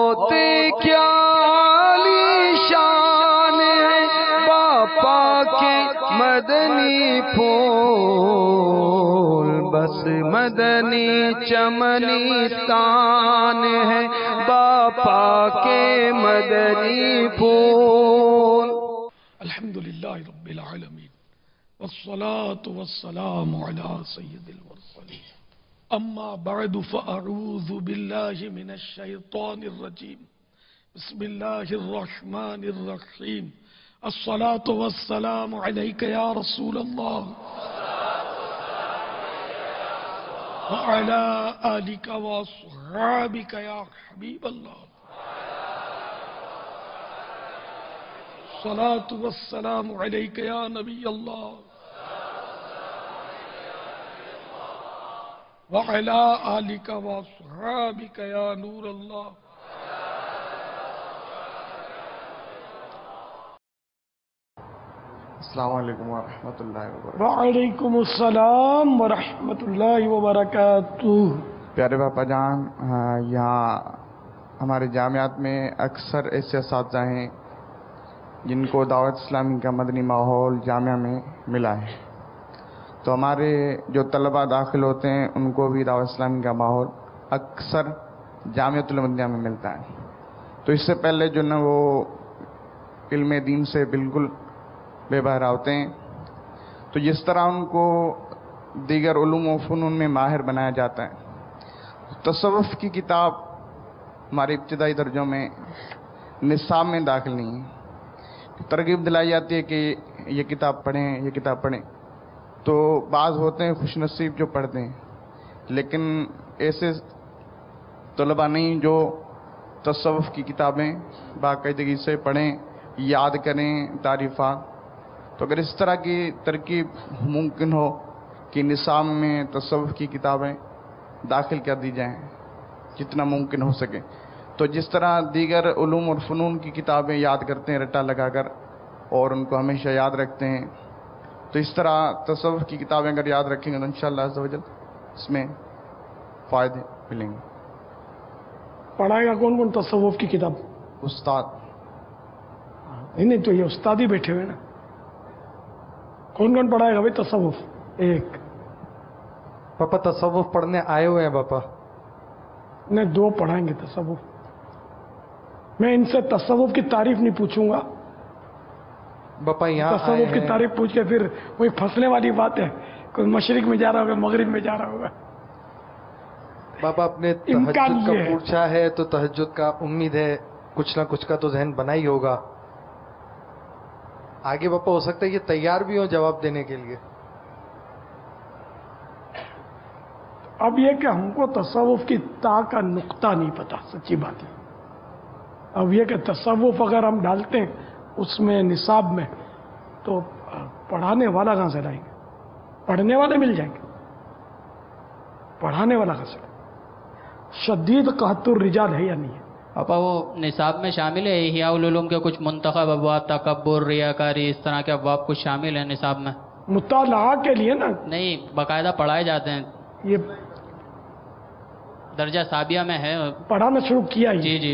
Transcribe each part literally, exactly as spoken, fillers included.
بہت کیا عالی شان ہے باپا کے مدنی پھول، بس مدنی چمنستان ہے باپا کے مدنی پھول۔ الحمدللہ رب العالمین والصلاة والسلام علی سید المرسلین، اما بعد فاعوذ باللہ من الشیطان الرجیم، بسم اللہ الرحمن الرحیم، الصلاة والسلام علیک یا رسول اللہ وعلی آلک واصحابک یا حبیب اللہ، الصلاة والسلام علیک یا نبی اللہ وعلی آلک واصحابک یا نور اللہ۔ السلام علیکم ورحمۃ اللہ وبرکاتہ۔ وعلیکم السلام ورحمۃ اللہ وبرکاتہ۔ پیارے باپا جان، یہاں ہمارے جامعات میں اکثر ایسے اساتذہ ہیں جن کو دعوت اسلامی کا مدنی ماحول جامعہ میں ملا ہے، تو ہمارے جو طلباء داخل ہوتے ہیں ان کو بھی دعوت اسلامی کا ماحول اکثر جامعۃ المدینہ میں ملتا ہے۔ تو اس سے پہلے جو نا وہ علم دین سے بالکل بے بہرا ہوتے ہیں، تو جس طرح ان کو دیگر علوم و فنون میں ماہر بنایا جاتا ہے، تصوف کی کتاب ہمارے ابتدائی درجوں میں نصاب میں داخل نہیں ہے۔ ترغیب دلائی جاتی ہے کہ یہ کتاب پڑھیں یہ کتاب پڑھیں، تو بعض ہوتے ہیں خوش نصیب جو پڑھتے ہیں، لیکن ایسے طلباء نہیں جو تصوف کی کتابیں باقاعدگی سے پڑھیں، یاد کریں تعریفات۔ تو اگر اس طرح کی ترکیب ممکن ہو کہ نصاب میں تصوف کی کتابیں داخل کر دی جائیں جتنا ممکن ہو سکے، تو جس طرح دیگر علوم اور فنون کی کتابیں یاد کرتے ہیں رٹا لگا کر اور ان کو ہمیشہ یاد رکھتے ہیں، تو اس طرح تصوف کی کتابیں اگر یاد رکھیں گے تو انشاءاللہ عز و جل اس میں فائدے ملیں گے۔ پڑھائے گا کون کون تصوف کی کتاب؟ استاد نہیں نہیں تو یہ استاد ہی بیٹھے ہوئے نا، کون کون پڑھائے گا بھائی تصوف؟ ایک پاپا تصوف پڑھنے آئے ہوئے ہیں پاپا۔ نہیں، دو پڑھائیں گے تصوف۔ میں ان سے تصوف کی تعریف نہیں پوچھوں گا، باپا یہاں تصوف کی تعریف پوچھ کے پھر وہی پھنسنے والی بات ہے، کوئی مشرق میں جا رہا ہوگا مغرب میں جا رہا ہوگا۔ باپا اپنے تہجد کا پوچھا ہے تو تہجد کا امید ہے کچھ نہ کچھ کا تو ذہن بنا ہی ہوگا، آگے باپا ہو سکتا ہے یہ تیار بھی ہو جواب دینے کے لیے۔ اب یہ کہ ہم کو تصوف کی تا کا نقطہ نہیں پتا، سچی بات ہے۔ اب یہ کہ تصوف اگر ہم ڈالتے ہیں اس میں نصاب میں تو پڑھانے والا کہاں سے لائیں گے؟ پڑھنے والے مل جائیں گے، پڑھانے والا کہاں سے؟ شدید قحط الرجال ہے یا نہیں ہے؟ پاپا وہ نصاب میں شامل ہے احیاء العلوم کے کچھ منتخب ابواب، تکبر، ریاکاری، اس طرح کے ابواب کچھ شامل ہیں نصاب میں؟ مطالعہ کے لیے نا، نہیں باقاعدہ پڑھائے جاتے ہیں، یہ درجہ ثابیہ میں ہے، پڑھانا شروع کیا ہی۔ جی جی۔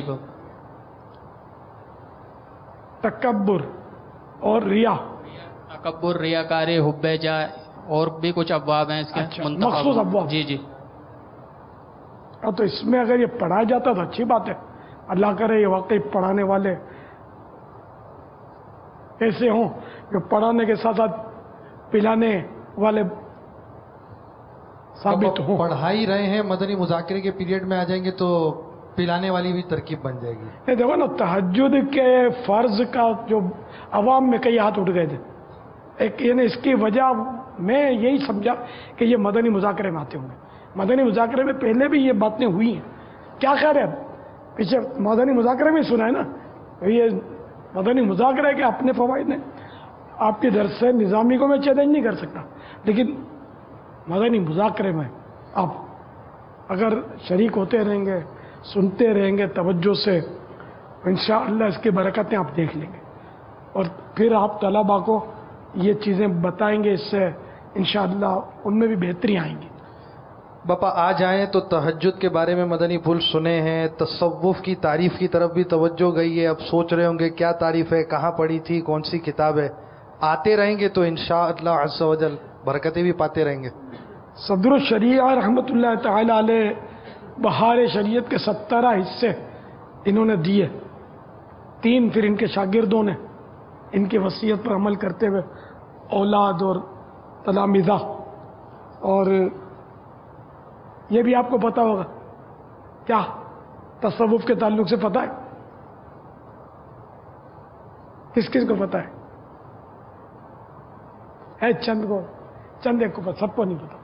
تکبر اور ریا، تکبر، ریاکاری، حب جاہ، اور بھی کچھ ابواب ہیں اس کے اچھا، منتخب مخصوص ابواب۔ جی جی۔ تو اس میں اگر یہ پڑھایا جاتا تو اچھی بات ہے، اللہ کرے یہ واقعی پڑھانے والے ایسے ہوں جو پڑھانے کے ساتھ ساتھ پلانے والے ثابت ہوں۔ پڑھا ہی رہے ہیں، مدنی مذاکرے کے پیریڈ میں آ جائیں گے تو پلانے والی بھی ترکیب بن جائے گی۔ یہ دیکھو نا، تہجد کے فرض کا جو عوام میں کئی ہاتھ اٹھ گئے تھے، ایک یعنی اس کی وجہ میں یہی سمجھا کہ یہ مدنی مذاکرے میں آتے ہوں گے۔ مدنی مذاکرے میں پہلے بھی یہ باتیں ہوئی ہیں، کیا خیر ہے پیچھے مدنی مذاکرے میں سنا ہے نا، یہ مدنی مذاکرے کے اپنے فوائد ہیں۔ آپ کے درس نظامی کو میں چیلنج نہیں کر سکتا، لیکن مدنی مذاکرے میں آپ اگر شریک ہوتے رہیں گے، سنتے رہیں گے توجہ سے، انشاءاللہ اس کی برکتیں آپ دیکھ لیں گے، اور پھر آپ طلباء کو یہ چیزیں بتائیں گے، اس سے انشاءاللہ ان میں بھی بہتری آئیں گی۔ باپا آ جائیں تو تہجد کے بارے میں مدنی پھول سنے ہیں، تصوف کی تعریف کی طرف بھی توجہ گئی ہے، اب سوچ رہے ہوں گے کیا تعریف ہے، کہاں پڑھی تھی، کون سی کتاب ہے. آتے رہیں گے تو انشاءاللہ عز و جل برکتیں بھی پاتے رہیں گے. صدر الشریعہ رحمۃ اللہ تعالی علیہ بہار شریعت کے سترہ حصے انہوں نے دیے. تین پھر ان کے شاگردوں نے ان کی وصیت پر عمل کرتے ہوئے اولاد اور تلامذہ. اور یہ بھی آپ کو پتا ہوگا کیا تصوف کے تعلق سے پتا ہے؟ کس کس کو پتا ہے؟ ہے چند کو، چند ایک کو پتا، سب کو نہیں پتا.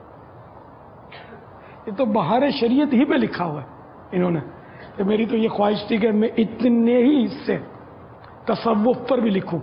یہ تو بہار شریعت ہی پہ لکھا ہوا ہے انہوں نے کہ میری تو یہ خواہش تھی کہ میں اتنے ہی حصے تصوف پر بھی لکھوں،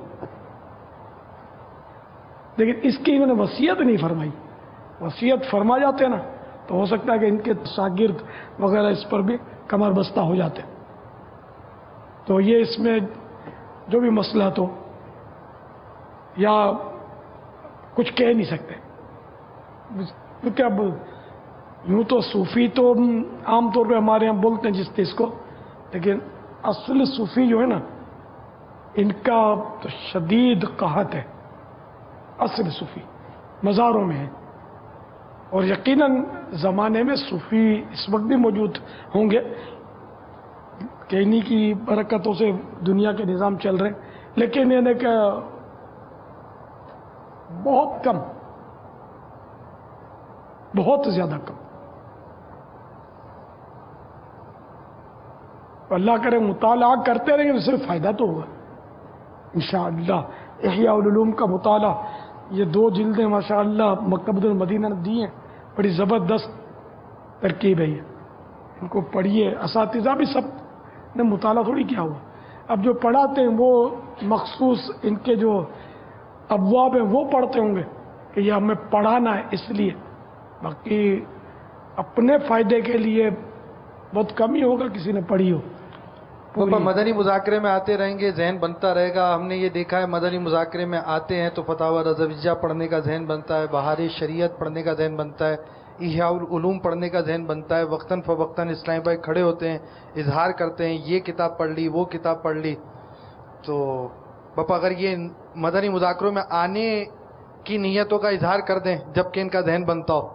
لیکن اس کی انہوں نے وصیت نہیں فرمائی. وصیت فرما جاتے نا تو ہو سکتا ہے کہ ان کے شاگرد وغیرہ اس پر بھی کمر بستہ ہو جاتے. تو یہ اس میں جو بھی مسئلہ تو یا کچھ کہہ نہیں سکتے، کیونکہ اب یوں تو صوفی تو عام طور پہ ہمارے یہاں بولتے ہیں جس چیز کو، لیکن اصل صوفی جو ہے نا ان کا تو شدید قحط ہے. اصل صوفی مزاروں میں ہے، اور یقیناً زمانے میں صوفی اس وقت بھی موجود ہوں گے کہ انہی کی برکتوں سے دنیا کے نظام چل رہے ہیں، لیکن یعنی کہ بہت کم، بہت زیادہ کم. اللہ کرے مطالعہ کرتے رہیں گے تو صرف فائدہ تو ہوگا انشاءاللہ. احیاء العلوم کا مطالعہ، یہ دو جلدیں ماشاءاللہ مکتبۃ المدینہ نے دی ہیں، بڑی زبردست ترکیب ہے یہ. ان کو پڑھیے. اساتذہ بھی سب نے مطالعہ تھوڑی کیا ہوا، اب جو پڑھاتے ہیں وہ مخصوص ان کے جو ابواب ہیں وہ پڑھتے ہوں گے کہ یہ ہمیں پڑھانا ہے اس لیے، باقی اپنے فائدے کے لیے بہت کم ہی ہوگا کسی نے پڑھی ہو. پاپا مدنی مذاکرے میں آتے رہیں گے، ذہن بنتا رہے گا. ہم نے یہ دیکھا ہے مدنی مذاکرے میں آتے ہیں تو فتاوی رضویہ پڑھنے کا ذہن بنتا ہے، بہار شریعت پڑھنے کا ذہن بنتا ہے، احیاء العلوم پڑھنے کا ذہن بنتا ہے. وقتاً فوقتاً اسلام بھائی کھڑے ہوتے ہیں، اظہار کرتے ہیں یہ کتاب پڑھ لی، وہ کتاب پڑھ لی. تو پاپا اگر یہ مدنی مذاکروں میں آنے کی نیتوں کا اظہار کر دیں جبکہ ان کا ذہن بنتا ہو،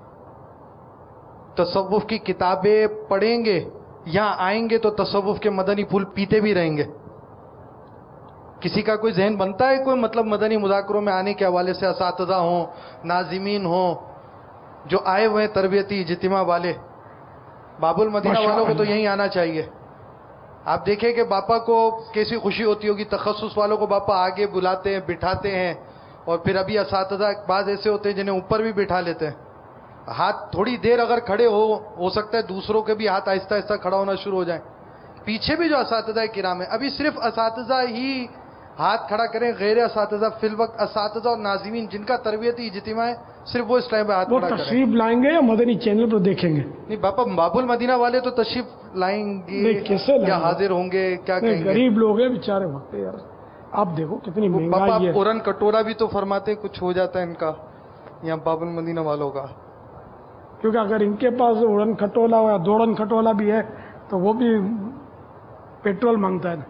تصوف کی کتابیں پڑھیں گے، یہاں آئیں گے تو تصوف کے مدنی پھول پیتے بھی رہیں گے. کسی کا کوئی ذہن بنتا ہے کوئی مطلب مدنی مذاکروں میں آنے کے حوالے سے اساتذہ ہوں، ناظمین ہوں جو آئے ہوئے ہیں تربیتی اجتماع والے؟ باب المدینہ والوں کو تو یہیں آنا چاہیے. آپ دیکھیں کہ باپا کو کیسی خوشی ہوتی ہوگی، تخصص والوں کو باپا آگے بلاتے ہیں، بٹھاتے ہیں، اور پھر ابھی اساتذہ بعض ایسے ہوتے ہیں جنہیں اوپر بھی بٹھا لیتے ہیں. ہاتھ تھوڑی دیر اگر کھڑے ہو ہو سکتا ہے دوسروں کے بھی ہاتھ آہستہ آہستہ کھڑا ہونا شروع ہو جائیں. پیچھے بھی جو اساتذہ کرام ہیں، ابھی صرف اساتذہ ہی ہاتھ کھڑا کریں، غیر اساتذہ فی الوقت اساتذہ اور ناظمین جن کا تربیتی اجتماع ہے صرف وہ اسلام میں ہاتھ کھڑا کریں. تشریف لائیں گے یا مدنی چینل پر دیکھیں گے؟ نہیں باپا، باب المدینہ والے تو تشریف لائیں گے یا حاضر ہوں گے؟ کیا کہیں گے؟ غریب لوگ ہیں بیچارے وقت یار، آپ دیکھو کتنی مہنگائی ہے. اورن کٹورا بھی تو فرماتے کچھ ہو جاتا ہے ان کا یا باب المدینہ والوں کا، کیونکہ اگر ان کے پاس اڑن کھٹولا یا دوڑن کھٹولا بھی ہے تو وہ بھی پیٹرول مانگتا ہے نا،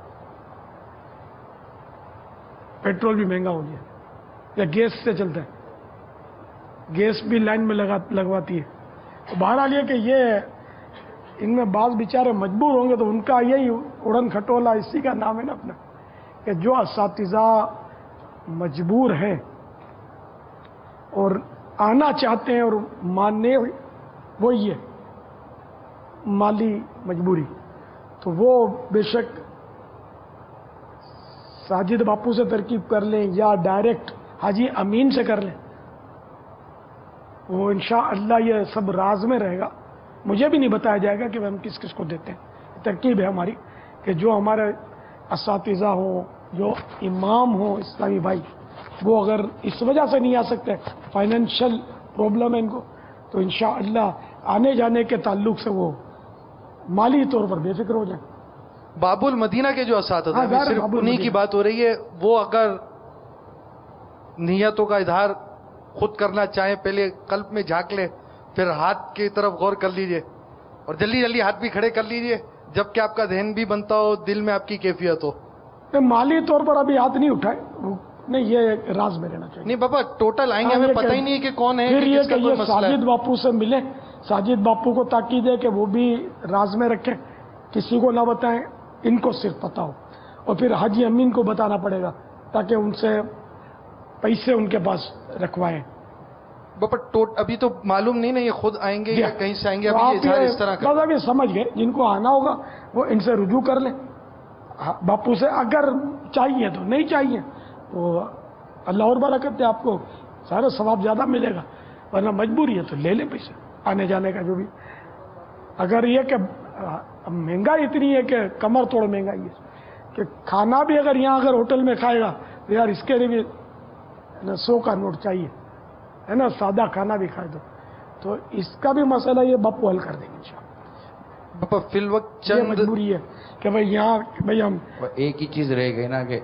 پیٹرول بھی مہنگا ہو گیا، یا گیس سے چلتا ہے، گیس بھی لائن میں لگا لگواتی ہے. تو بہرحال یہ کہ یہ ان میں بعض بیچارے مجبور ہوں گے تو ان کا یہی اڑن کھٹولا اسی کا نام ہے نا اپنا، کہ جو اساتذہ مجبور ہیں اور آنا چاہتے ہیں اور ماننے وہی ہے مالی مجبوری، تو وہ بے شک ساجد باپو سے ترکیب کر لیں یا ڈائریکٹ حاجی امین سے کر لیں. وہ انشاءاللہ یہ سب راز میں رہے گا، مجھے بھی نہیں بتایا جائے گا کہ ہم کس کس کو دیتے ہیں. ترکیب ہے ہماری کہ جو ہمارے اساتذہ ہوں، جو امام ہوں اسلامی بھائی، وہ اگر اس وجہ سے نہیں آ سکتے، فائنینشیل پرابلم ہے ان کو، تو انشاءاللہ آنے جانے کے تعلق سے وہ مالی طور پر بے فکر ہو جائیں. باب المدینہ کے جو اساتذہ ہیں، صرف انہی کی بات ہو رہی ہے، وہ اگر نیتوں کا اظہار خود کرنا چاہیں، پہلے قلب میں جھانک لے پھر ہاتھ کی طرف غور کر لیجئے اور جلدی جلدی ہاتھ بھی کھڑے کر لیجئے جبکہ آپ کا ذہن بھی بنتا ہو، دل میں آپ کی کیفیت ہو. مالی طور پر ابھی ہاتھ نہیں اٹھائے نہیں، یہ راز میں رہنا چاہیے. نہیں بابا ٹوٹل آئیں گے، ہمیں پتہ ہی نہیں ہے کہ کون ہے. پھر یہ کہ یہ ساجد باپو سے ملے، ساجد باپو کو تاکید ہے کہ وہ بھی راز میں رکھیں، کسی کو نہ بتائیں، ان کو صرف پتہ ہو. اور پھر حاجی امین کو بتانا پڑے گا تاکہ ان سے پیسے ان کے پاس رکھوائیں. بابا ٹوٹ ابھی تو معلوم نہیں نا یہ خود آئیں گے یا کہیں سے آئیں گے. تو ابھی آپ یہ اظہار یہ اس طرح کا بس ابھی سمجھ گئے، جن کو آنا ہوگا وہ ان سے رجوع کر لیں باپو سے. اگر چاہیے تو، نہیں چاہیے تو اللہ اور برکت ہے، آپ کو سارا ثواب زیادہ ملے گا. ورنہ مجبوری ہے تو لے لیں پیسے آنے جانے کا جو بھی. اگر یہ کہ مہنگائی اتنی ہے کہ کمر توڑ مہنگائی ہے کہ کھانا بھی اگر یہاں اگر ہوٹل میں کھائے گا تو یار اس کے لیے بھی سو کا نوٹ چاہیے ہے نا، سادہ کھانا بھی کھائے دو. تو اس کا بھی مسئلہ یہ باپو حل کر دیں گے انشاءاللہ. بابا فی الوقت یہ چند مجبوری ہے کہ بھائی یہاں بھائی ہم ایک ہی چیز رہ گئی نا کہ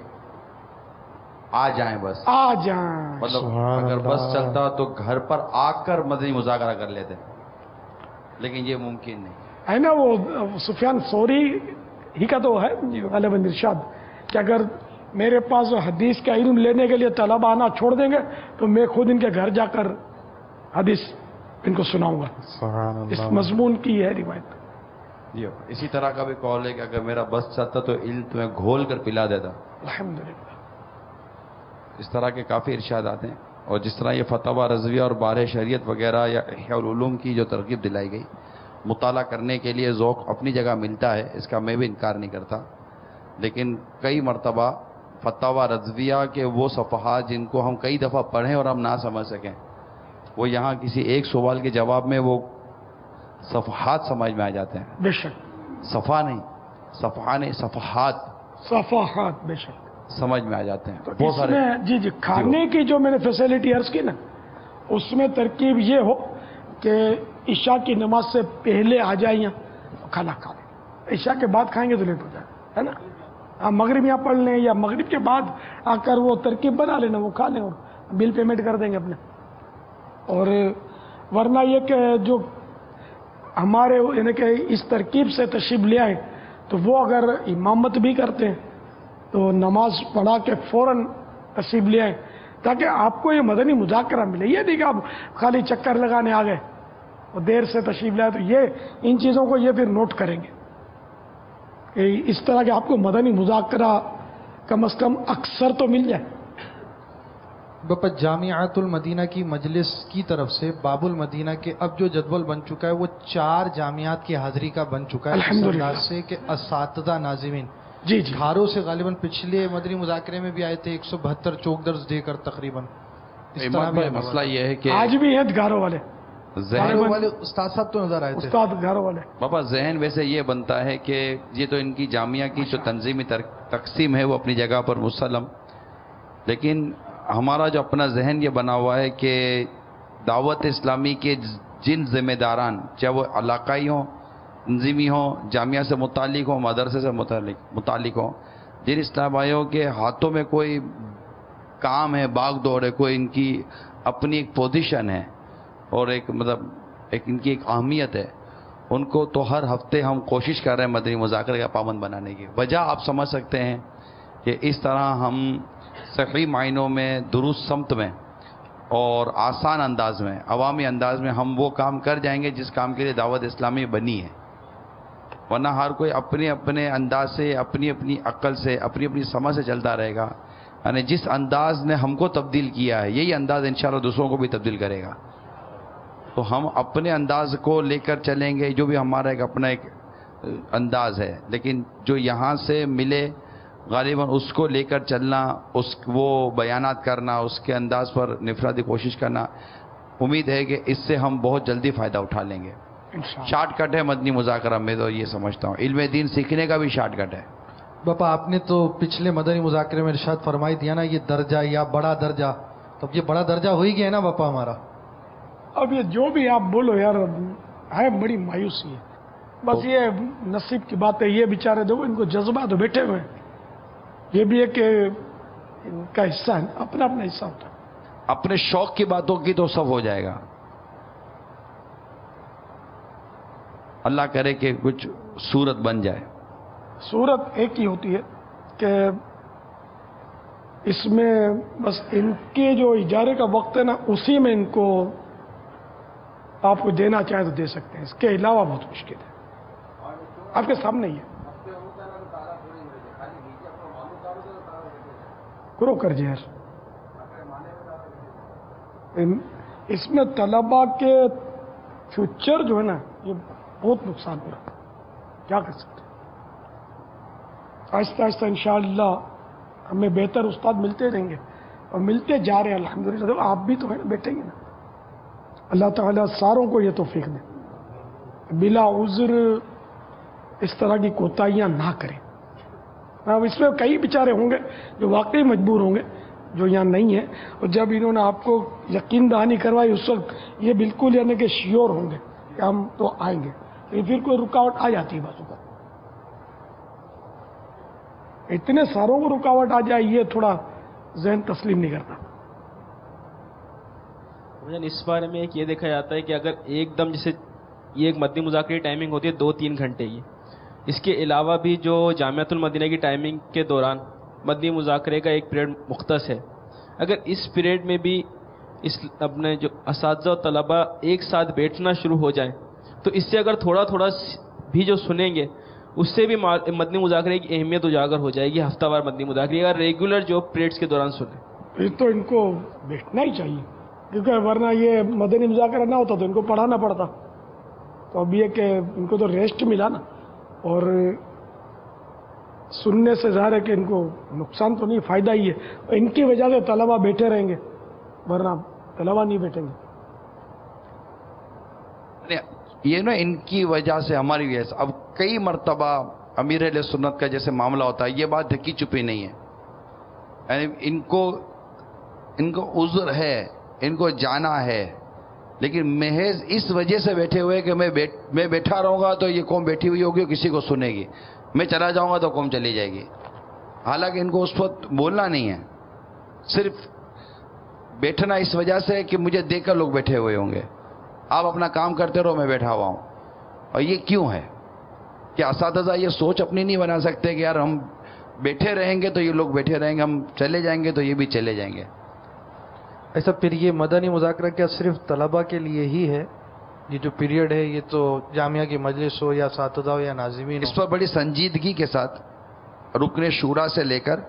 آ جائیں بس. آ جائیں. مطلب اگر بس چلتا تو گھر پر آ کر مدنی مذاکرہ کر لیتے، لیکن یہ ممکن نہیں ہے نا. وہ سفیان ثوری ہی کا تو ہے غالباً ارشاد کہ اگر میرے پاس حدیث کا علم لینے کے لیے طلبہ آنا چھوڑ دیں گے تو میں خود ان کے گھر جا کر حدیث ان کو سناؤں گا. اس مضمون کی ہے روایت. جی اسی طرح کا بھی قول ہے کہ اگر میرا بس چلتا تو علم تمہیں گھول کر پلا دیتا. الحمدللہ. اس طرح کے کافی ارشادات ہیں. اور جس طرح یہ فتاوی رضویہ اور بارہ شریعت وغیرہ یا احیاء العلوم کی جو ترغیب دلائی گئی، مطالعہ کرنے کے لیے ذوق اپنی جگہ ملتا ہے، اس کا میں بھی انکار نہیں کرتا. لیکن کئی مرتبہ فتاوی رضویہ کے وہ صفحات جن کو ہم کئی دفعہ پڑھیں اور ہم نہ سمجھ سکیں، وہ یہاں کسی ایک سوال کے جواب میں وہ صفحات سمجھ میں آ جاتے ہیں. بے شک. صفحہ نہیں، صفحہ نہیں، صفحات صفحات بے شک سمجھ میں آ جاتے ہیں. تو بہت اس سارے میں جی جی کھانے کی جو میں نے فیسلٹی عرض کی نا، اس میں ترکیب یہ ہو کہ عشاء کی نماز سے پہلے آ جائیں یہاں کھانا کھا لیں. عشاء کے بعد کھائیں گے تو لیٹ ہو جائے ہے نا. آپ مغرب یہاں پڑھ لیں یا مغرب کے بعد آ کر وہ ترکیب بنا لینا، وہ کھا لیں اور بل پیمنٹ کر دیں گے اپنے. اور ورنہ یہ کہ جو ہمارے یعنی کہ اس ترکیب سے تشریف لے آئیں تو وہ اگر امامت بھی کرتے ہیں تو نماز پڑھا کے فوراً تشریف لے آئیں تاکہ آپ کو یہ مدنی مذاکرہ ملے. یہ نہیں کہ آپ خالی چکر لگانے آ گئے اور دیر سے تشریف لائے. تو یہ ان چیزوں کو یہ پھر نوٹ کریں گے کہ اس طرح کہ آپ کو مدنی مذاکرہ کم از کم اکثر تو مل جائے. باپا جامعۃ المدینہ کی مجلس کی طرف سے باب المدینہ کے اب جو جدول بن چکا ہے وہ چار جامعات کی حاضری کا بن چکا ہے. الحمدللہ. اس انداز سے کہ اساتذہ ناظمین جی جی گھاروں سے غالباً پچھلے مدنی مذاکرے میں بھی آئے تھے ایک سو بہتر چوک درس دے کر تقریباً. اس طرح بھی مسئلہ یہ ہے کہ آج بھی ہیں گھروں والے ذہن گھاروں والے استاد صاحب تو نظر آئے تھے. استاد گھروں والے بابا ذہن ویسے یہ بنتا ہے کہ یہ تو ان کی جامعہ کی جو تنظیمی تقسیم ہے وہ اپنی جگہ پر مسلم، لیکن ہمارا جو اپنا ذہن یہ بنا ہوا ہے کہ دعوت اسلامی کے جن ذمہ داران چاہے وہ علاقائی ہوں، تنظیمی ہوں، جامعہ سے متعلق ہوں، مدرسے سے متعلق متعلق ہوں، جن اسلام بھائیوں کے ہاتھوں میں کوئی کام ہے، باغ دوڑ ہے، کوئی ان کی اپنی ایک پوزیشن ہے اور ایک مطلب ایک ان کی ایک اہمیت ہے، ان کو تو ہر ہفتے ہم کوشش کر رہے ہیں مدنی مذاکرے کا پابند بنانے کی. وجہ آپ سمجھ سکتے ہیں کہ اس طرح ہم صحیح معنوں میں، درست سمت میں اور آسان انداز میں، عوامی انداز میں ہم وہ کام کر جائیں گے جس کام کے لیے دعوت اسلامی بنی ہے. ورنہ ہر کوئی اپنے اپنے انداز سے، اپنی اپنی عقل سے، اپنی اپنی سمجھ سے چلتا رہے گا. یعنی جس انداز نے ہم کو تبدیل کیا ہے یہی انداز انشاءاللہ دوسروں کو بھی تبدیل کرے گا. تو ہم اپنے انداز کو لے کر چلیں گے جو بھی ہمارا ایک اپنا ایک انداز ہے، لیکن جو یہاں سے ملے غالباً اس کو لے کر چلنا، اس وہ بیانات کرنا، اس کے انداز پر نفرادی کوشش کرنا، امید ہے کہ اس سے ہم بہت جلدی فائدہ اٹھا لیں گے. شارٹ کٹ ہے مدنی مذاکرہ میں تو یہ سمجھتا ہوں، علم دین سیکھنے کا بھی شارٹ کٹ ہے. باپا آپ نے تو پچھلے مدنی مذاکرے میں ارشاد فرمائی دیا نا یہ درجہ یا بڑا درجہ، تو اب یہ بڑا درجہ ہو ہی گیا نا باپا ہمارا. اب یہ جو بھی آپ بولو یار ہے بڑی مایوسی ہے. بس یہ نصیب کی بات ہے. یہ بیچارے دیکھو ان کو جذبہ تو بیٹھے ہوئے ہیں، یہ بھی ایک ان کا حصہ ہے، اپنا اپنا حصہ ہوتا ہے. اپنے شوق کی باتوں کی تو سب ہو جائے گا، اللہ کرے کہ کچھ صورت بن جائے. صورت ایک ہی ہوتی ہے کہ اس میں بس ان کے جو اجارے کا وقت ہے نا اسی میں ان کو آپ کو دینا چاہیں تو دے سکتے ہیں. اس کے علاوہ بہت مشکل ہے. آپ کے سامنے ہی ہے. کرو کر جی یار. اس میں طلبا کے فیوچر جو ہے نا یہ بہت نقصان ہو رہا ہے. کیا کر سکتے ہیں؟ آہستہ آہستہ انشاءاللہ ہمیں بہتر استاد ملتے رہیں گے اور ملتے جا رہے ہیں الحمدللہ. آپ بھی تو ہیں نا، بیٹھیں گے نا. اللہ تعالیٰ ساروں کو یہ توفیق دے، بلا عذر اس طرح کی کوتاہیاں نہ کریں. اب اس میں کئی بیچارے ہوں گے جو واقعی مجبور ہوں گے جو یہاں نہیں ہیں، اور جب انہوں نے آپ کو یقین دہانی کروائی اس وقت یہ بالکل یعنی کہ شیور ہوں گے کہ ہم تو آئیں گے. پھر کوئی رکاوٹ آ جاتی ہے بازو کا. اتنے ساروں کو رکاوٹ آ جائے یہ تھوڑا ذہن تسلیم نہیں کرتا. اس بارے میں ایک یہ دیکھا جاتا ہے کہ اگر ایک دم جیسے یہ ایک مدنی مذاکرے کی ٹائمنگ ہوتی ہے دو تین گھنٹے کی، اس کے علاوہ بھی جو جامعۃ المدینہ کی ٹائمنگ کے دوران مدنی مذاکرے کا ایک پیریڈ مختص ہے، اگر اس پیریڈ میں بھی اس اپنے جو اساتذہ و طلباء ایک ساتھ بیٹھنا شروع ہو جائیں تو اس سے اگر تھوڑا تھوڑا بھی جو سنیں گے اس سے بھی مدنی مذاکرے کی اہمیت اجاگر ہو جائے گی. ہفتہ وار مدنی مذاکرے اگر ریگولر جو پیریڈس کے دوران سنیں پھر تو ان کو بیٹھنا ہی چاہیے، کیونکہ ورنہ یہ مدنی مذاکرہ نہ ہوتا تو ان کو پڑھانا پڑتا. تو اب یہ کہ ان کو تو ریسٹ ملا نا، اور سننے سے ظاہر ہے کہ ان کو نقصان تو نہیں، فائدہ ہی ہے. اور ان کی وجہ سے طلبہ بیٹھے رہیں گے ورنہ طلبہ نہیں بیٹھیں گے. یہ نا ان کی وجہ سے ہماری وجہ سے اب کئی مرتبہ امیر اہل سنت کا جیسے معاملہ ہوتا ہے، یہ بات ڈھکی چھپی نہیں ہے. یعنی ان کو ان کو عذر ہے، ان کو جانا ہے، لیکن محض اس وجہ سے بیٹھے ہوئے کہ میں بیٹھ میں بیٹھا رہوں گا تو یہ قوم بیٹھی ہوئی ہوگی، کسی کو سنے گی. میں چلا جاؤں گا تو قوم چلی جائے گی. حالانکہ ان کو اس وقت بولنا نہیں ہے، صرف بیٹھنا اس وجہ سے کہ مجھے دیکھ کر لوگ بیٹھے ہوئے ہوں گے. آپ اپنا کام کرتے رہو، میں بیٹھا ہوا ہوں. اور یہ کیوں ہے کہ اساتذہ یہ سوچ اپنی نہیں بنا سکتے کہ یار ہم بیٹھے رہیں گے تو یہ لوگ بیٹھے رہیں گے، ہم چلے جائیں گے تو یہ بھی چلے جائیں گے. ایسا پھر یہ مدنی مذاکرہ کیا صرف طلبہ کے لیے ہی ہے؟ یہ جو پیریڈ ہے یہ تو جامعہ کی مجلس ہو یا اساتذہ ہو یا ناظمین، اس پر بڑی سنجیدگی کے ساتھ رکن شورا سے لے کر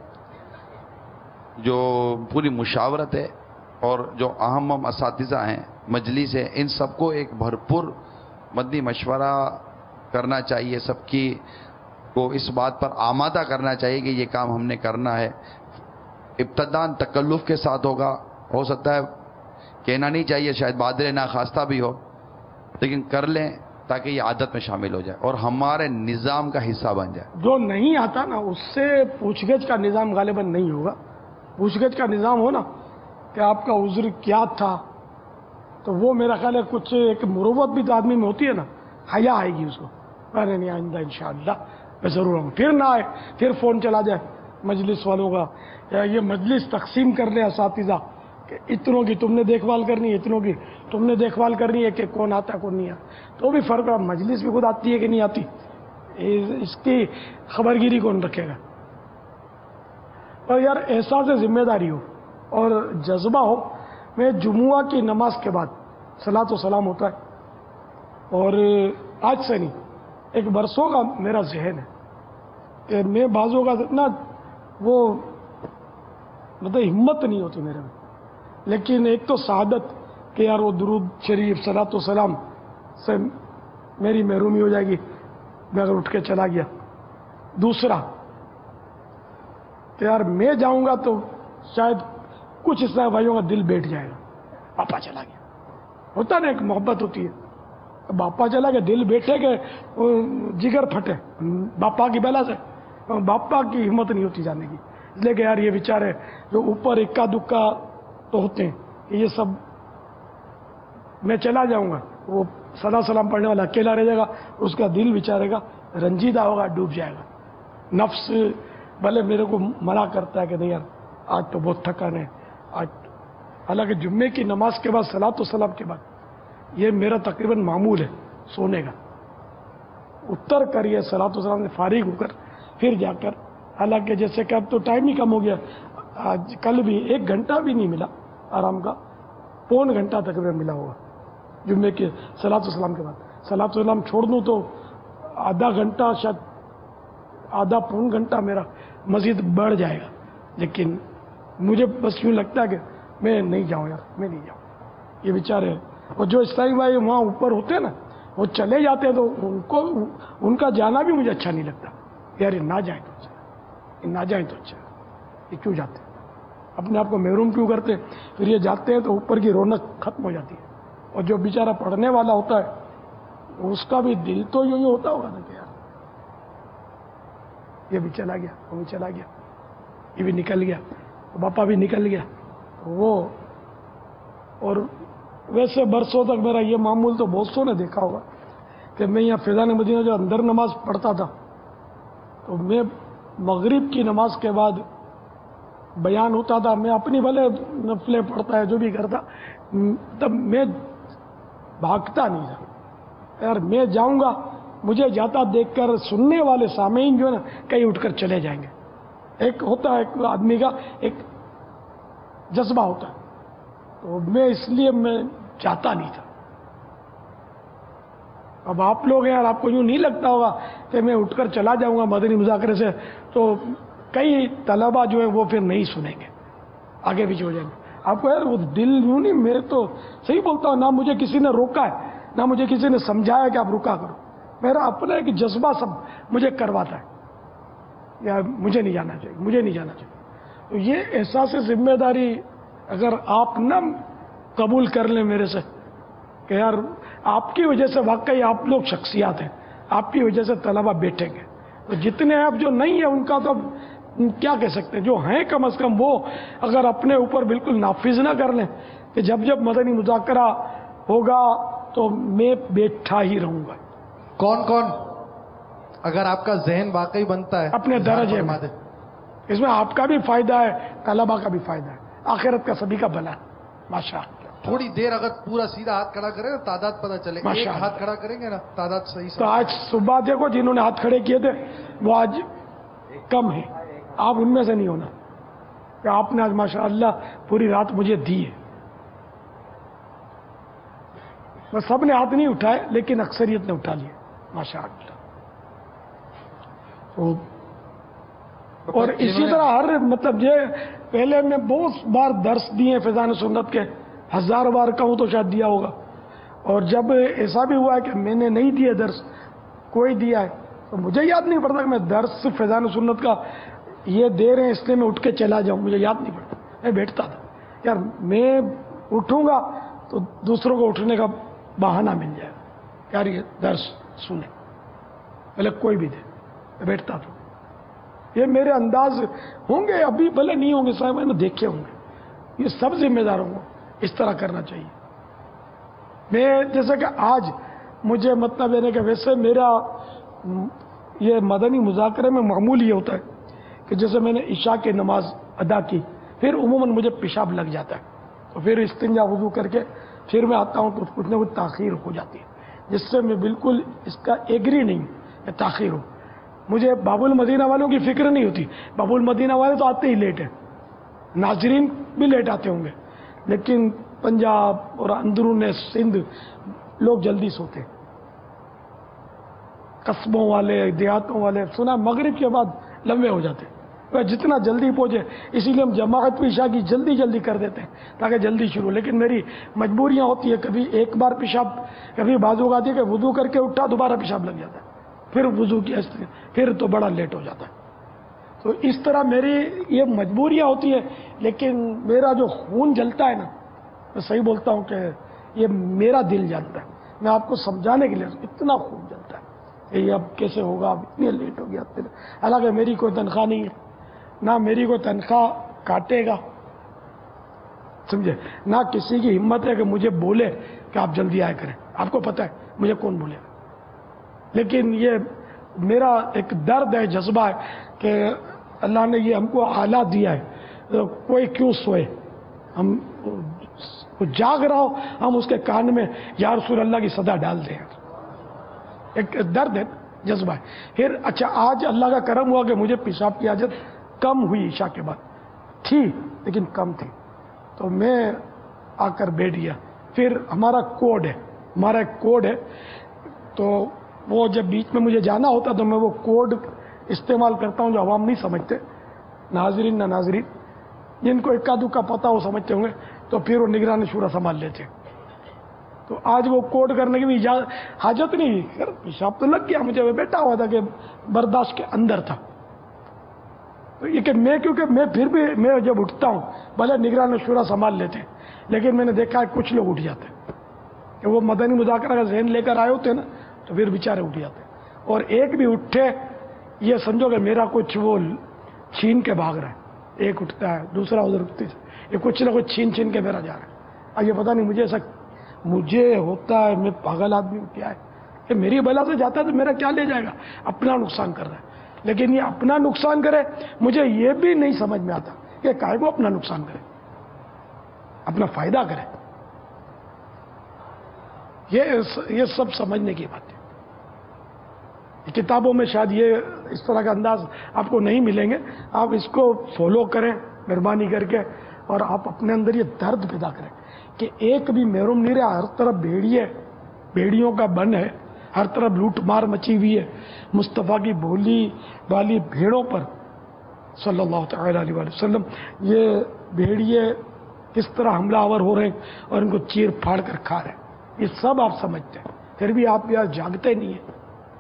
جو پوری مشاورت ہے اور جو اہم اہم اساتذہ ہیں، مجلس ہے، ان سب کو ایک بھرپور مدنی مشورہ کرنا چاہیے. سب کی کو اس بات پر آمادہ کرنا چاہیے کہ یہ کام ہم نے کرنا ہے. ابتداً تکلف کے ساتھ ہوگا، ہو سکتا ہے کہنا نہیں چاہیے، شاید بادر ناخواستہ بھی ہو، لیکن کر لیں تاکہ یہ عادت میں شامل ہو جائے اور ہمارے نظام کا حصہ بن جائے. جو نہیں آتا نا اس سے پوچھ گچھ کا نظام غالباً نہیں ہوگا. پوچھ گچھ کا نظام ہو نا کہ آپ کا عذر کیا تھا، تو وہ میرا خیال ہے کچھ ایک مروت بھی تو آدمی میں ہوتی ہے نا، حیا آئے گی اس کو. میں نہیں آئندہ انشاءاللہ میں ضرور آؤں. پھر نہ آئے، پھر فون چلا جائے مجلس والوں کا، یا یہ مجلس تقسیم کر لیں اساتذہ کہ اتنوں کی تم نے دیکھ بھال کرنی ہے، اتنوں کی تم نے دیکھ بھال کرنی ہے کہ کون آتا ہے کون نہیں آتا. تو بھی فرق ہے، مجلس بھی خود آتی ہے کہ نہیں آتی، اس کی خبر گیری کون رکھے گا. اور یار احساس ذمہ داری ہو اور جذبہ ہو. میں جمعہ کی نماز کے بعد صلاۃ و سلام ہوتا ہے، اور آج سے نہیں ایک برسوں کا میرا ذہن ہے کہ میں بازوں کا اتنا وہ مطلب ہمت نہیں ہوتی میرے میں، لیکن ایک تو سعادت کہ یار وہ درود شریف صلاۃ و سلام سے میری محرومی ہو جائے گی میں اگر اٹھ کے چلا گیا. دوسرا کہ یار میں جاؤں گا تو شاید کچھ اس طرح بھائیوں کا دل بیٹھ جائے گا، پاپا چلا گیا. ہوتا نا ایک محبت ہوتی ہے، باپا چلا گیا دل بیٹھے کہ جگر پھٹے باپا کی بلا سے. باپا کی ہمت نہیں ہوتی جانے کی، اس لیے کہ یار یہ بیچارے جو اوپر اکا دکا تو ہوتے ہیں کہ یہ سب میں چلا جاؤں گا، وہ صلاۃ سلام پڑھنے والا اکیلا رہ جائے گا، اس کا دل بیچارے گا رنجیدہ ہوگا، ڈوب جائے گا. نفس بھلے میرے کو منع کرتا ہے کہ نہیں یار آج تو بہت تھکان ہے آج. حالانکہ جمعے کی نماز کے بعد صلاۃ و سلام کے بعد یہ میرا تقریباً معمول ہے سونے کا. اتر کر یہ صلاۃ و سلام سے فارغ ہو کر پھر جا کر، حالانکہ جیسے کہ اب تو ٹائم ہی کم ہو گیا، آج کل بھی ایک گھنٹہ بھی نہیں ملا آرام کا، پون گھنٹہ تقریباً ملا ہوگا جمعے کے صلاۃ و سلام کے بعد۔ صلاۃ و سلام چھوڑ دوں تو آدھا گھنٹہ، شاید آدھا پون گھنٹہ میرا مزید بڑھ جائے گا، لیکن مجھے بس یوں لگتا ہے کہ میں نہیں جاؤں یار، میں نہیں جاؤں۔ یہ بیچارے، اور جو اسلامی بھائی وہاں اوپر ہوتے ہیں نا، وہ چلے جاتے ہیں تو ان کو ان کا جانا بھی مجھے اچھا نہیں لگتا، یار یہ نہ جائیں تو اچھا، یہ نہ جائیں تو اچھا، یہ کیوں جاتے ہیں، اپنے آپ کو محروم کیوں کرتے ہیں؟ پھر یہ جاتے ہیں تو اوپر کی رونق ختم ہو جاتی ہے، اور جو بیچارہ پڑھنے والا ہوتا ہے اس کا بھی دل تو یوں ہی ہوتا ہوگا نا کہ یار یہ بھی چلا گیا، وہ بھی چلا گیا، یہ بھی نکل گیا، باپا بھی نکل گیا وہ۔ اور ویسے برسوں تک میرا یہ معمول تو بہت سو نے دیکھا ہوگا کہ میں یہاں فیضان مدینہ جو اندر نماز پڑھتا تھا، تو میں مغرب کی نماز کے بعد بیان ہوتا تھا، میں اپنی بھلے نفلیں پڑھتا ہے جو بھی کرتا، تب میں بھاگتا نہیں تھا یار، میں جاؤں گا، مجھے جاتا دیکھ کر سننے والے سامعین جو ہے نا کہیں اٹھ کر چلے جائیں گے۔ ایک ہوتا ہے ایک آدمی کا ایک جذبہ ہوتا ہے، تو میں اس لیے میں چاہتا نہیں تھا۔ اب آپ لوگ ہیں یار، آپ کو یوں نہیں لگتا ہوگا کہ میں اٹھ کر چلا جاؤں گا مدنی مذاکرے سے، تو کئی طلبہ جو ہیں وہ پھر نہیں سنیں گے، آگے پیچھے ہو جائیں گے۔ آپ کو یار وہ دل یوں نہیں، میں تو صحیح بولتا ہوں، نہ مجھے کسی نے روکا ہے، نہ مجھے کسی نے سمجھایا کہ آپ رکا کرو، میرا اپنا ایک جذبہ سب مجھے کرواتا ہے یار مجھے نہیں جانا چاہیے، مجھے نہیں جانا چاہیے۔ تو یہ احساس ذمہ داری اگر آپ نہ قبول کر لیں میرے سے کہ یار آپ کی وجہ سے واقعی آپ لوگ شخصیات ہیں، آپ کی وجہ سے طلبہ بیٹھیں گے، تو جتنے ہیں اب جو نہیں ہیں ان کا تو کیا کہہ سکتے ہیں، جو ہیں کم از کم وہ اگر اپنے اوپر بالکل نافذ نہ کر لیں کہ جب جب مدنی مذاکرہ ہوگا تو میں بیٹھا ہی رہوں گا۔ کون کون اگر آپ کا ذہن واقعی بنتا ہے اپنے درجے میں، اس میں آپ کا بھی فائدہ ہے، طلبہ کا بھی فائدہ ہے، آخرت کا سبھی کا بھلا ہے۔ ماشاء اللہ، تھوڑی دیر اگر پورا سیدھا ہاتھ کھڑا کریں نا تعداد پتہ چلے، ایک ہاتھ کھڑا کریں گے نا تعداد صحیح تو آج صبح دیکھو جنہوں نے ہاتھ کھڑے کیے تھے وہ آج کم ہیں، آپ ان میں سے نہیں ہونا کہ آپ نے آج ماشاء اللہ پوری رات مجھے دی ہے۔ بس سب نے ہاتھ نہیں اٹھائے لیکن اکثریت نے اٹھا لیے ماشاء اللہ۔ تو اور اسی طرح ہر مطلب یہ پہلے میں بہت بار درس دیے فیضان سنت کے، ہزار بار کہوں تو شاید دیا ہوگا، اور جب ایسا بھی ہوا ہے کہ میں نے نہیں دیے درس، کوئی دیا ہے، تو مجھے یاد نہیں پڑتا کہ میں درس فیضان سنت کا یہ دے رہے ہیں اس لیے میں اٹھ کے چلا جاؤں، مجھے یاد نہیں پڑتا، میں بیٹھتا تھا یار میں اٹھوں گا تو دوسروں کو اٹھنے کا بہانہ مل جائے گا، یار یہ درس سنیں بھلے کوئی بھی دے، میں بیٹھتا تھا۔ یہ میرے انداز ہوں گے، ابھی بھلے نہیں ہوں گے، صاحب میں نے دیکھے ہوں گے، یہ سب ذمہ داروں کو اس طرح کرنا چاہیے۔ میں جیسے کہ آج مجھے مطلب یہ کہ ویسے میرا یہ مدنی مذاکرے میں معمول یہ ہوتا ہے کہ جیسے میں نے عشاء کی نماز ادا کی، پھر عموماً مجھے پیشاب لگ جاتا ہے، تو پھر استنجا وضو کر کے پھر میں آتا ہوں تو کچھ نہ کچھ تاخیر ہو جاتی ہے، جس سے میں بالکل اس کا ایگری نہیں کہ تاخیر ہو۔ مجھے باب المدینہ والوں کی فکر نہیں ہوتی، باب المدینہ والے تو آتے ہی لیٹ ہیں، ناظرین بھی لیٹ آتے ہوں گے، لیکن پنجاب اور اندرون سندھ لوگ جلدی سوتے ہیں، قصبوں والے دیہاتوں والے سنا مغرب کے بعد لمبے ہو جاتے ہیں، وہ جتنا جلدی پہنچے اسی لیے ہم جماعت پیشاب کی جلدی جلدی کر دیتے ہیں تاکہ جلدی شروع، لیکن میری مجبوریاں ہوتی ہے، کبھی ایک بار پیشاب، کبھی بازو آتی ہے کہ وضو کر کے اٹھا دوبارہ پیشاب لگ جاتا ہے، پھر وضو کی پھر تو بڑا لیٹ ہو جاتا ہے۔ تو اس طرح میری یہ مجبوریاں ہوتی ہیں، لیکن میرا جو خون جلتا ہے نا، میں صحیح بولتا ہوں کہ یہ میرا دل جلتا ہے، میں آپ کو سمجھانے کے لیے اتنا خون جلتا ہے کہ یہ اب کیسے ہوگا، اب اتنے لیٹ ہو گیا۔ حالانکہ میری کوئی تنخواہ نہیں ہے، نہ میری کوئی تنخواہ کاٹے گا، سمجھے، نہ کسی کی ہمت ہے کہ مجھے بولے کہ آپ جلدی آئے کریں، آپ کو پتہ ہے مجھے کون بولے گا، لیکن یہ میرا ایک درد ہے، جذبہ ہے کہ اللہ نے یہ ہم کو آلہ دیا ہے، کوئی کیوں سوئے، ہم جاگ رہا ہو ہم اس کے کان میں یا رسول اللہ کی صدا ڈال دیں، ایک درد ہے जज्बा है। फिर अच्छा आज अल्लाह का करम हुआ कि मुझे पेशाब की आदत कम हुई, ईशा के बाद थी लेकिन कम थी, तो मैं आकर बैठ गया। फिर हमारा कोड है, हमारा एक कोड है, तो वो जब बीच में मुझे जाना होता तो मैं वो कोड इस्तेमाल करता हूँ जो अवाम नहीं समझते, नाजरीन ना नाजरीन, जिनको इक्का दुक्का पता हो समझते होंगे, तो फिर वो निगरानी शूरा संभाल लेते। तो आज वो कोड करने की भी इजाजत हाजत नहीं, यार पेशाब तो लग गया मुझे, मैं बैठा हुआ था कि बर्दाश्त के अंदर था। तो ये कि मैं क्योंकि मैं फिर भी मैं जब उठता हूँ, भले निगरान शूरा संभाल लेते हैं, लेकिन मैंने देखा है कुछ लोग उठ जाते हैं कि वो मदनी मुज़ाकरा का जहन लेकर आए होते हैं ना, तो फिर बेचारे उठ जाते हैं। और एक भी उठे ये समझो कि मेरा कुछ वो छीन के भाग रहा है, एक उठता है दूसरा उधर उठती है, ये कुछ ना कुछ छीन छीन के मेरा जा रहा है। अब ये पता नहीं मुझे ऐसा मुझे होता है, मैं पागल आदमी हूँ क्या है, कि मेरी बला से जाता है तो मेरा क्या ले जाएगा, अपना नुकसान कर रहा है। लेकिन ये अपना नुकसान करे, मुझे ये भी नहीं समझ में आता कि काहे को अपना नुकसान करे, अपना फायदा करे। ये ये सब समझने की बात है। किताबों में शायद ये इस तरह का अंदाज आपको नहीं मिलेंगे, आप इसको फॉलो करें मेहरबानी करके, और आप अपने अंदर ये दर्द पैदा करें कि एक भी महरूम नहीं रहा, हर तरफ भेड़िए भेड़ियों का बन है, हर तरफ लूट मार मची हुई है। मुस्तफ़ा की भोली वाली भेड़ों पर सल्लल्लाहु अलैहि वसल्लम ये भेड़िए किस तरह हमलावर हो रहे हैं और इनको चीर फाड़ कर खा रहे हैं, ये सब आप समझते हैं, फिर भी आप यार जागते नहीं है।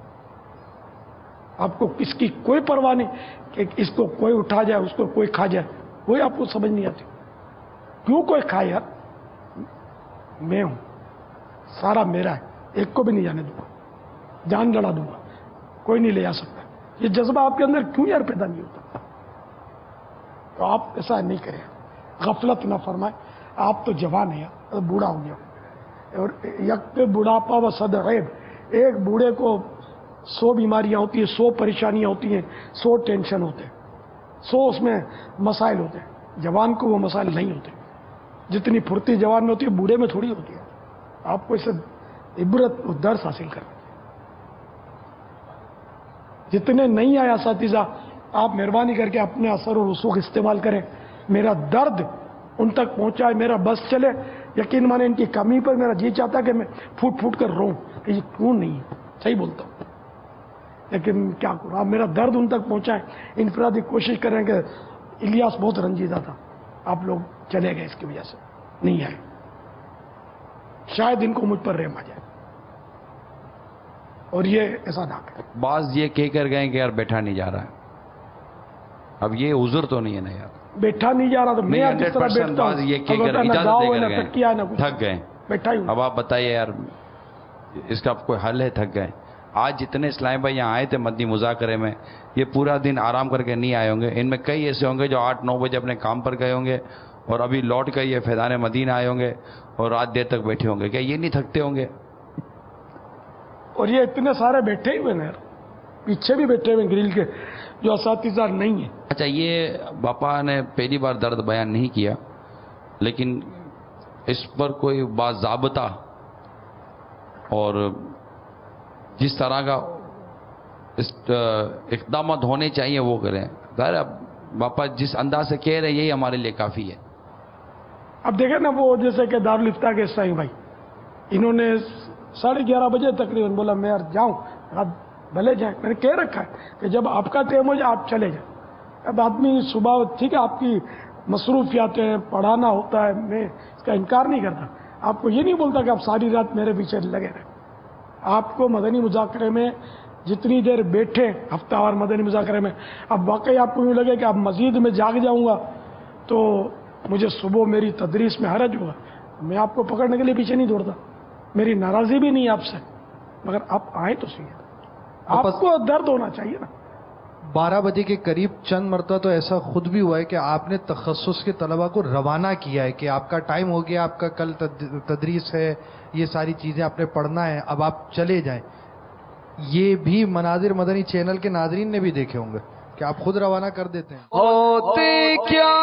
आपको किसकी कोई परवाह नहीं कि इसको कोई उठा जाए, उसको कोई खा जाए, कोई आपको समझ नहीं आती। क्यों कोई खाए यार, मैं हूं, सारा मेरा है, एक को भी नहीं जाने दूंगा, जान लड़ा दूंगा, कोई नहीं ले जा सकता। ये जज्बा आपके अंदर क्यों यार पैदा नहीं होता? तो आप ऐसा नहीं करें, गफलत ना फरमाए। आप तो जवान है यार, बूढ़ा हो गया, और यक बुढ़ापा व सदगैब, एक बूढ़े को सौ बीमारियां होती है, सौ परेशानियां होती हैं, सौ टेंशन होते हैं, सौ उसमें मसाइल होते हैं। जवान को वो मसाइल नहीं होते, जितनी फुर्ती जवान में होती है बूढ़े में थोड़ी होती है। आपको इससे इबरत और दर्स हासिल करना। जितने नहीं आया साथीजा, आप मेहरबानी करके अपने असर और रसूख इस्तेमाल करें, मेरा दर्द उन तक पहुंचाए, मेरा बस चले। यकीन माने इनकी कमी पर मेरा जी चाहता है कि मैं फूट फूट कर रोऊं कि ये क्यों नहीं है, सही बोलता हूं, लेकिन क्या करूं। आप मेरा दर्द उन तक पहुंचाएं, इनफरादी कोशिश करें कि इलियास बहुत रंजीदा था, आप लोग चले गए इसकी वजह से नहीं आए, शायद इनको मुझ पर रहम आ जाए, और ये ऐसा ना करें। बाज ये कह कर गए कि यार बैठा नहीं जा रहा है, अब ये उज़र तो नहीं है ना यार, बैठा नहीं जा रहा तो मैं किस तरह बैठता हूं, ये कह कर इजाजत देकर गए, थक गए, बैठा ही। अब आप बताइए यार, इसका कोई हल है? थक गए। आज जितने इस्लामी भाई यहाँ आए थे मदनी मुज़ाकरे में, ये पूरा दिन आराम करके नहीं आए होंगे। इनमें कई ऐसे होंगे जो आठ नौ बजे अपने काम पर गए होंगे और अभी लौट कर ये फैज़ान मदीना आए होंगे और रात देर तक बैठे होंगे। क्या ये नहीं थकते होंगे? और ये इतने सारे बैठे हुए हैं, पीछे भी बैठे हुए ग्रिल के, जो असातिज़ा नहीं है। अच्छा, ये बापा ने पहली बार दर्द बयान नहीं किया, लेकिन इस पर कोई बाज़ाब्ता और जिस तरह का इक़दाम होने चाहिए वो करें। ज़ाहिर अब बापा जिस अंदाज से कह रहे हैं यही हमारे लिए काफ़ी है। अब देखें ना, वो जैसे कि दारुल इफ्ता के साईं भाई, इन्होंने साढ़े ग्यारह बजे तकरीबन बोला मैं यार जाऊँ, आप भले जाए, मैंने कह रखा है कि जब आपका टाइम हो जाए आप चले जाए। अब आदमी सुबह, ठीक है आपकी मसरूफियात हैं, पढ़ाना होता है, मैं इसका इनकार नहीं करता, आपको ये नहीं बोलता कि आप सारी रात मेरे पीछे लगे रहे। आपको मदनी मुज़ाकरे में जितनी देर बैठे हफ्तावार मदनी मुज़ाकरे में, अब वाकई आपको यूँ लगे कि अब मज़ीद में जाग जाऊँगा तो मुझे सुबह मेरी तदरीस में हरज होगा, मैं आपको पकड़ने के लिए पीछे नहीं दौड़ता, मेरी नाराज़ी भी नहीं आपसे, मगर आप आए तो सही, आपको दर्द होना चाहिए ना। बारह बजे के करीब चंद मरतबा तो ऐसा खुद भी हुआ है कि आपने तखस्सुस के तलबा को रवाना किया है कि आपका टाइम हो गया, आपका कल तदरीस है, ये सारी चीज़ें आपने पढ़ना है, अब आप चले जाएं। ये भी मनाजिर मदनी चैनल के नाजरीन ने भी देखे होंगे कि आप खुद रवाना कर देते हैं। होते क्या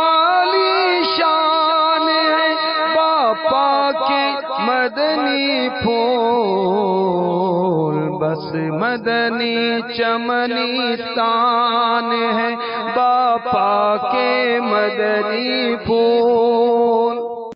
आलीशान है बापा के मदनी फूल, بس مدنی چمنستان ہے باپا کے مدنی پھول